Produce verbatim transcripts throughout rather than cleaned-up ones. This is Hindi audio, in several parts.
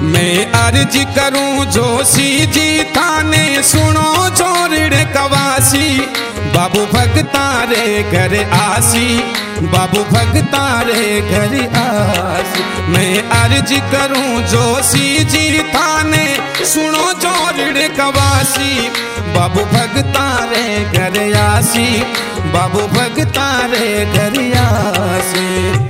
मैं अर्ज करूं जोशी जी थाने सुनो जोड़ कवासी बाबू भगतारे घर आसी बाबू भगतारे घर आसी। मैं अर्ज करूं जोशी जी थाने सुनो जोड़ कवासी बाबू भगतारे घर आसी बाबू भगतारे घर आसी।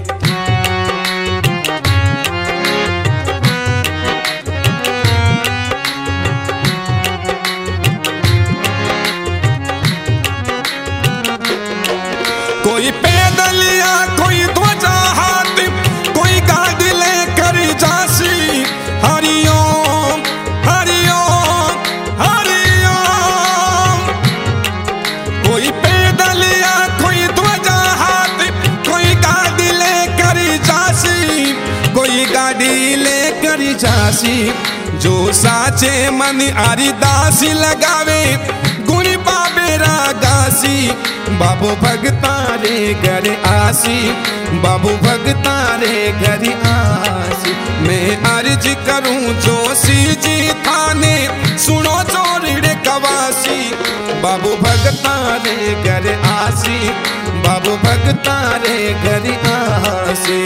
कोई पैदल या कोई ध्वजा हाथ कोई गाड़ी लेकर जासी हरिओम हरिओम हरिओम। कोई पैदल या कोई ध्वजा हाथ कोई गाड़ी लेकर जासी कोई गाड़ी लेकर जासी। जो साचे मन हरिदासी लगावे गुणी बाबे रागासी बाबू भगतारे घर आसी बाबू भगतारे घर आसी। मैं अर्ज करूं जोशी जी थाने सुनो जोड़ कवासी बाबू भगतारे घर आसी बाबू भगतारे घर आसी।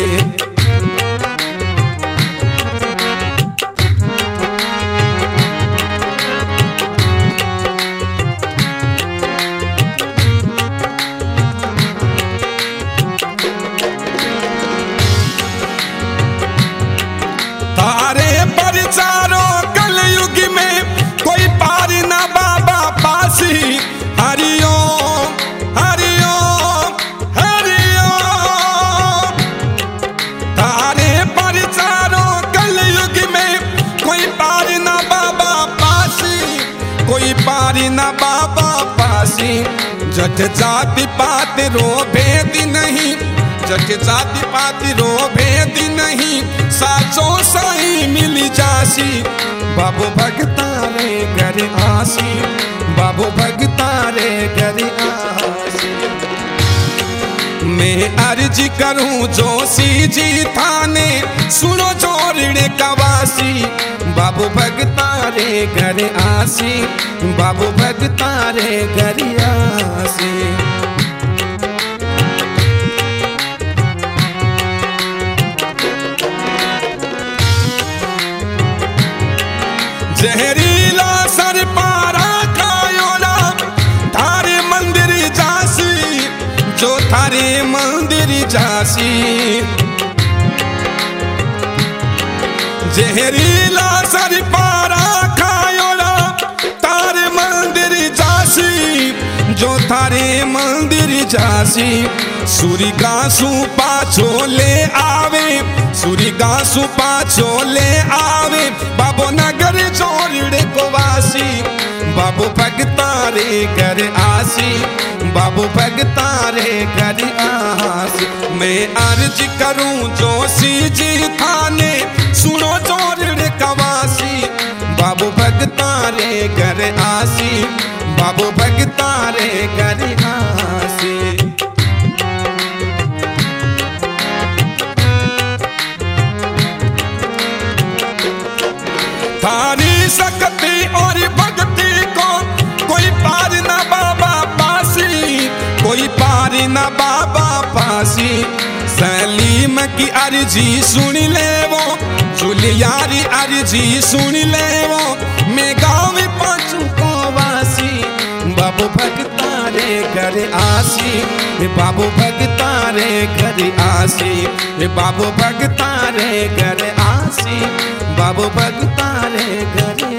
तारे परचारो कलयुग में कोई पार ना बाबा पासी हरिओम हरिओम हरिओम। तारे परचारो कलयुग में कोई पार ना बाबा पासी कोई पार ना बाबा पासी। जट जाति पात रो भेद नहीं जट जाति पात रो भेद नहीं साचो साई मिल जासी बाबू भगतारे घर आसी बाबू भगतारे घर आसी। मैं अर्ज करूं जोशी जी थाने सुनो जोड़ कवासी बाबू भगतारे घर आसी बाबू भगतारे घर आसी। जहरीला सर पारा खायोला थारे मंदिर जासी जो थारे मंदिर जासी। जहरीला सर पारा खायोला थारे मंदिर जासी जो थारे मंदिर जासी। सूरी गासू पाछो ले आवे सूरी गासू पाछो ले आवे बाबू नगर जोड़ को वासी बाबू भगतारे घर आसी बाबू भगतारे घर आसी। मैं अर्ज करूं जोशी जी थाने सुनो जोड़ कवासी बाबू भगतारे घर आसी बाबू भगतारे घर आसी। थारी शक्ति और भक्ति को कोई पार ना बाबा पासी कोई पार ना बाबा पासी। सलीम की अर्जी सुन ले वो जुलियारी अर्जी सुन ले वो मैं गाँव में पाँचू को वासी बाबू भगतारे घर आसी बाबू भगतारे घर आसी बाबू भगतारे घर आसी बाबू भगतारे घर